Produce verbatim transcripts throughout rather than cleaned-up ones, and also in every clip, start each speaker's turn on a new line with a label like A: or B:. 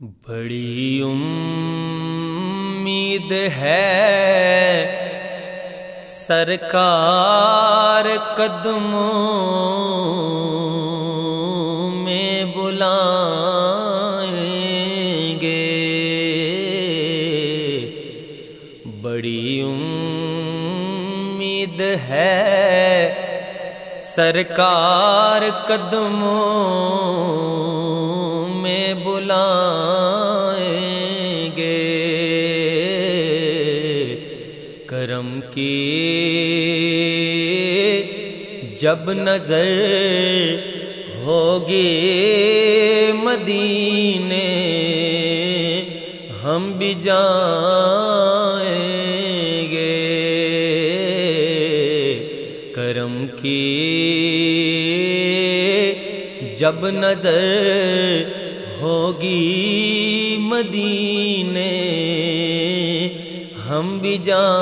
A: بڑی امید ہے سرکار قدموں میں بلائیں گے، بڑی امید ہے سرکار قدموں میں بلائیں گے، کرم کی جب نظر ہوگی مدینے ہم بھی جائیں گے، کرم کی جب نظر ہوگی مدینے ہم بھی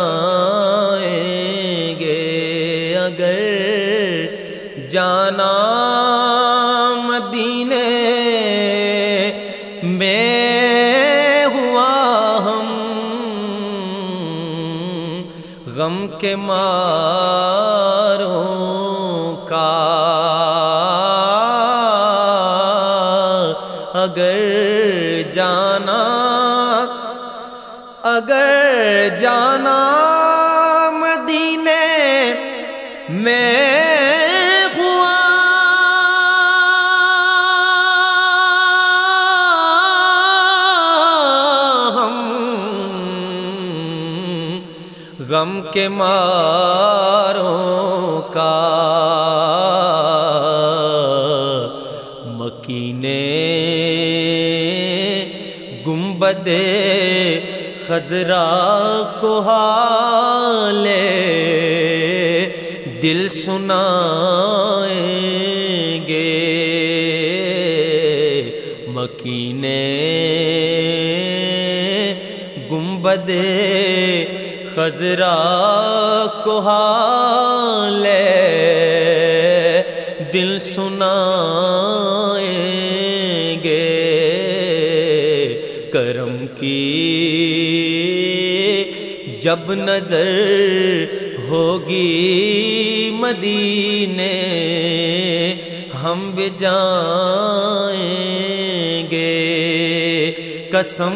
A: جائیں گے، اگر جانا مدینے میں ہوا ہم غم کے ماروں کا، اگر جانا اگر جانا مدینے میں ہوا ہم غم کے ماروں کا، مکینے گنبد خضرا کو حالے دل سنائیں گے، مکینے گنبد خضرا کو حالے دل سنائیں گے، کرم کی جب نظر ہوگی مدینے ہم بھی جائیں گے، قسم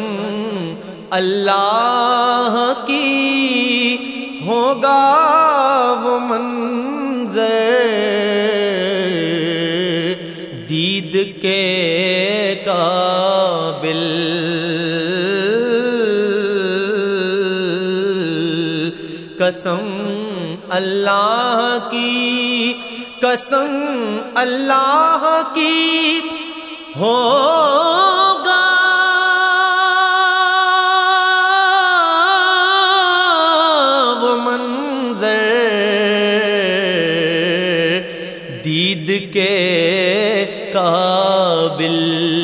A: اللہ کی ہوگا وہ منظر دید کے قابل، قسم اللہ کی قسم اللہ کی ہوگا وہ منظر دید کے قابل،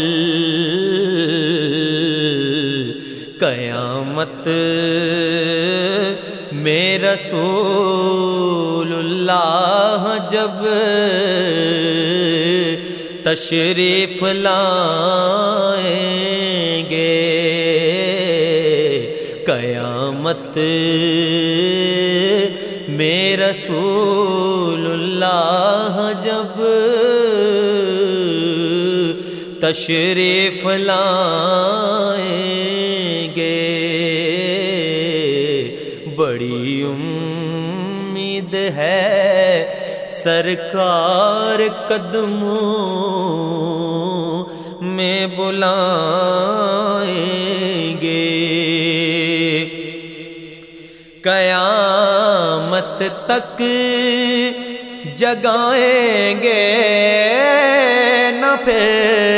A: قیامت میں رسول اللہ جب تشریف لائیں گے، قیامت میں رسول اللہ جب تشریف لائیں گے، بڑی امید ہے سرکار قدموں میں بلائیں گے، قیامت تک جگائیں گے نہ پھر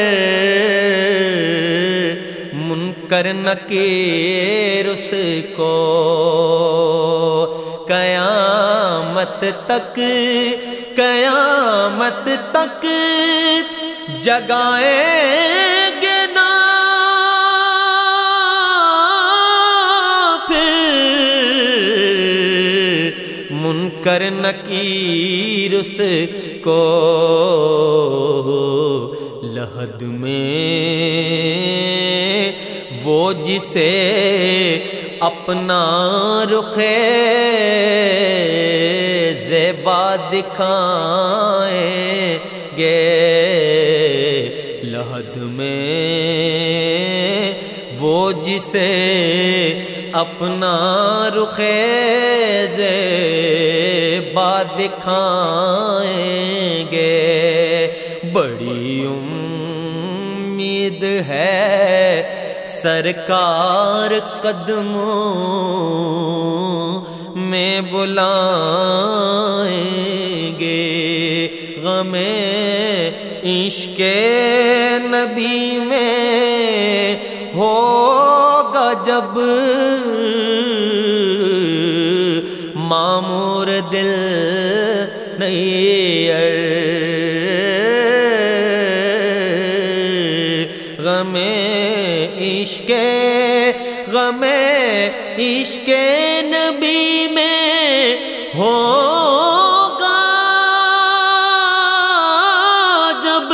A: منکر نکیر اس کو، قیامت تک قیامت تک جگائیں گے نا پھر منکر نکیر اس کو، لحد میں وہ جسے اپنا رخ زیبا دکھائیں گے لحد میں، وہ جسے اپنا رخ زیبا دکھائیں گے۔ بڑی امید ہے سرکار قدموں میں بلائیں گے، غم عشق نبی میں ہوگا جب معمور دل نیر، غم عشق غم عشق نبی میں ہوگا جب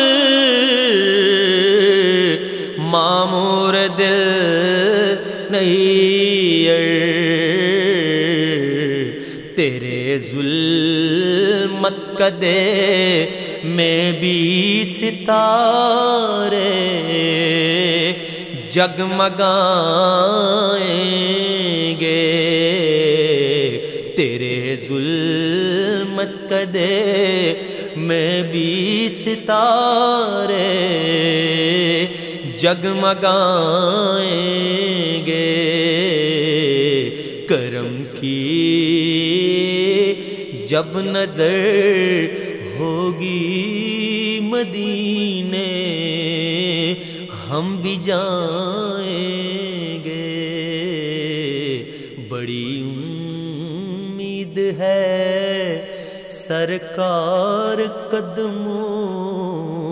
A: معمور دل نیر، تیرے ظلمت کدے میں بھی ستارے جگمگائیں گے، تیرے ظلمت کدے میں بھی ستارے جگمگائیں گے۔ کرم کی جب نظر ہوگی مدینے ہم بھی جائیں گے، بڑی امید ہے سرکار قدموں